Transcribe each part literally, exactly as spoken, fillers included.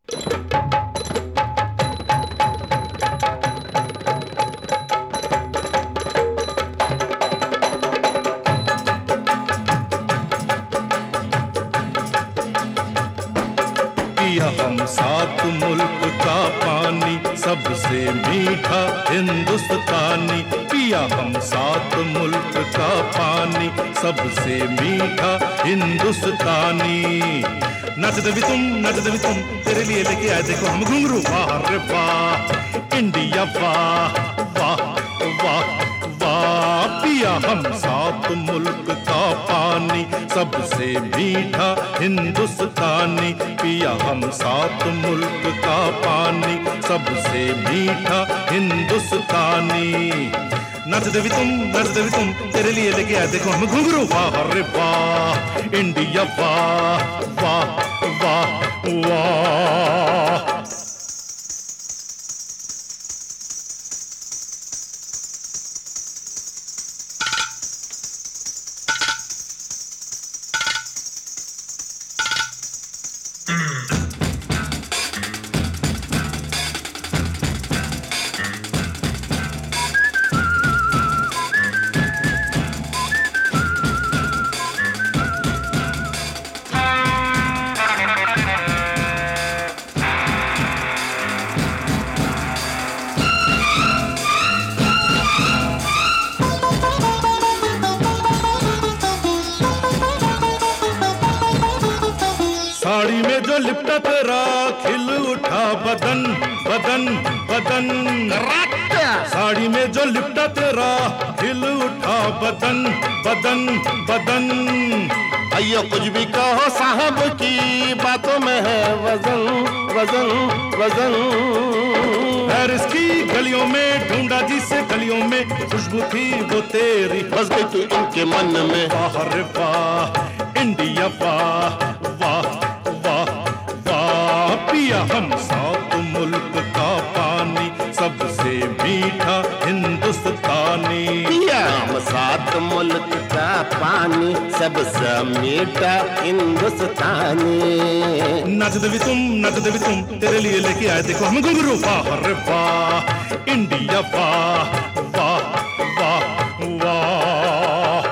पिया हम सात मुल्क का पानी सबसे मीठा हिंदुस्तानी। पिया हम सात मुल्क का पानी सबसे मीठा हिंदुस्तानी। नच दे भी तुम नच दे भी तुम तेरे लिए लेके आए देखो हम घुंघरू। वाह रे वाह इंडिया वाह वाह वाह वाह। पिया हम सात मुल्क का पानी सबसे मीठा हिंदुस्तानी। पिया हम सात मुल्क का पानी सबसे मीठा हिंदुस्तानी। नच दे भी तुम नच दे भी तुम तेरे लिए लेके आए देखो हम घुंघरू। वाह रे वाह इंडिया वाह वाह वाह वाह। साड़ी में जो लिपटा तेरा खिल उठा बदन बदन बदन। साड़ी में जो लिपटा तेरा खिल उठा बदन बदन बदन। अयो कुछ भी कहो साहब की बातों में है वजन वजन वजन। पेरिस की गलियों में ढूंढा जिसे गलियों में खुशबू थी वो तेरी बस गई तू इनके मन में। वाह रे वाह इंडिया वाह वाह वाह वाह। पिया हम सात मुल्क का पानी सबसे मीठा हिंदुस्तानी। पिया हम सात मुल्क का पानी सबसे मीठा हिंदुस्तानी। नच दे भी तुम नच दे भी तुम तेरे लिए लेके आए देखो हम घुंघरू। वाह रे वाह इंडिया वाह वाह वाह वाह।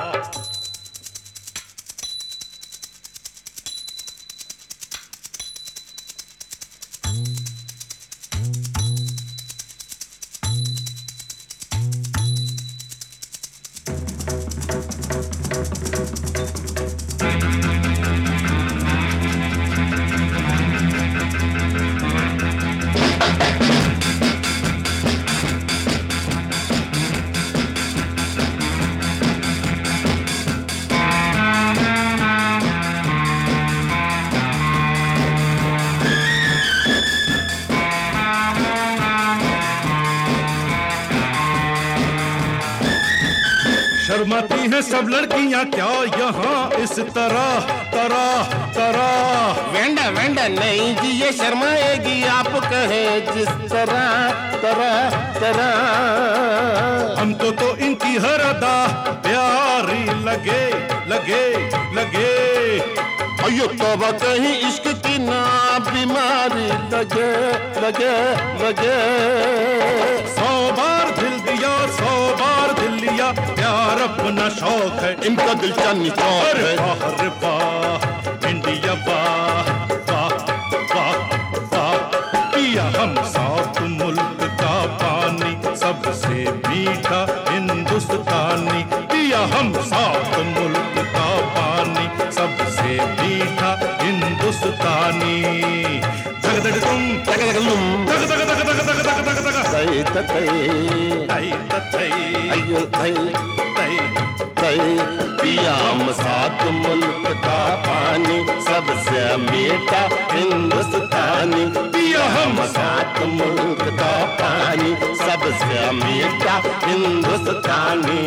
शर्माती हैं सब लड़कियां क्या यहाँ इस तरह तरह तरह। वेंडा वेंडा नहीं जी ये शर्माएगी आप कहे जिस तरह तरह तरह। हमको तो इनकी हर अदा प्यारी लगे लगे लगे। अयो तौबा कहीं इश्क की ना बीमारी लगे लगे लगे। सौ बार दिल दिया सौ बार दिल लिया प्यार अपना शौक है इनका दिल चांदनी चौक है। वाह रे वाह इंडिया वाह वाह वाह वाह। पिया हम सात मुल्क का पानी सबसे मीठा हिंदुस्तानी। पिया हम सात मुल्क का पानी सबसे मीठा हिंदुस्तानी। जग जग तुम तक तक लुम तक तक तक तक तक तक तक तक तई तई तई तई अयो तई तई तई। पिया हम सात मुल्क का पानी सबसे मीठा हिंदुस्तानी। पिया हम सात मुल्क का पानी सबसे मीठा हिंदुस्तानी।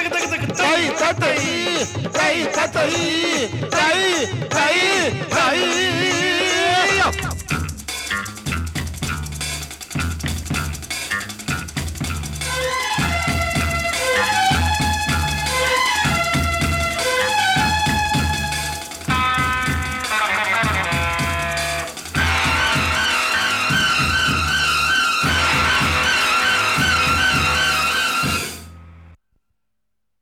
तई तई तई तई तई तई